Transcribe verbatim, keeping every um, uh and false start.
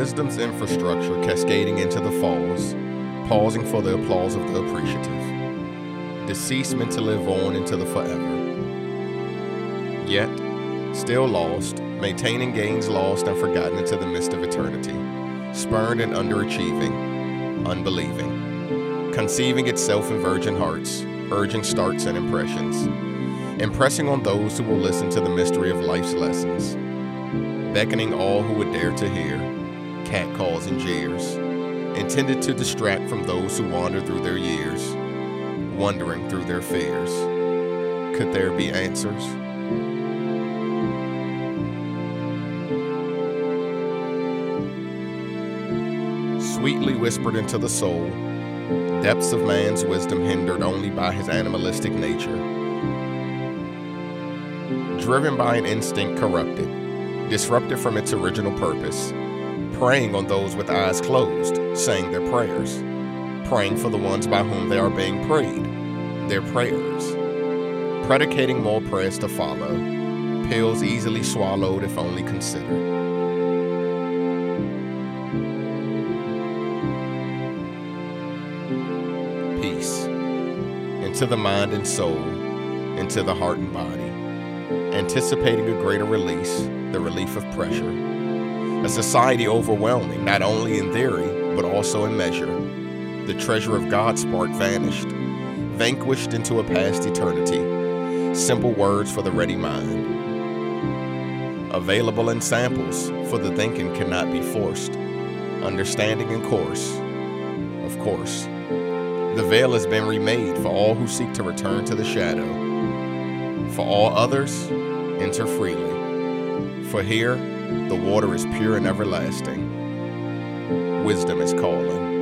wisdom's infrastructure cascading into the falls, pausing for the applause of the appreciative. Deceasement to live on into the forever. Yet, still lost, maintaining gains lost and forgotten into the mist of eternity, spurned and underachieving, unbelieving, conceiving itself in virgin hearts, urging starts and impressions, impressing on those who will listen to the mystery of life's lessons, beckoning all who would dare to hear, catcalls and jeers, intended to distract from those who wander through their years, wandering through their fears. Could there be answers? Sweetly whispered into the soul, depths of man's wisdom hindered only by his animalistic nature. Driven by an instinct corrupted, disrupted from its original purpose, preying on those with eyes closed, saying their prayers, praying for the ones by whom they are being prayed, their prayers, predicating more prayers to follow, pills easily swallowed if only considered. Peace, into the mind and soul, into the heart and body, anticipating a greater release, the relief of pressure. A society overwhelming, not only in theory, but also in measure. The treasure of God's spark vanished, vanquished into a past eternity. Simple words for the ready mind. Available in samples, for the thinking cannot be forced. Understanding in course, of course. The veil has been remade for all who seek to return to the shadow. For all others, enter freely. For here, the water is pure and everlasting. Wisdom is calling.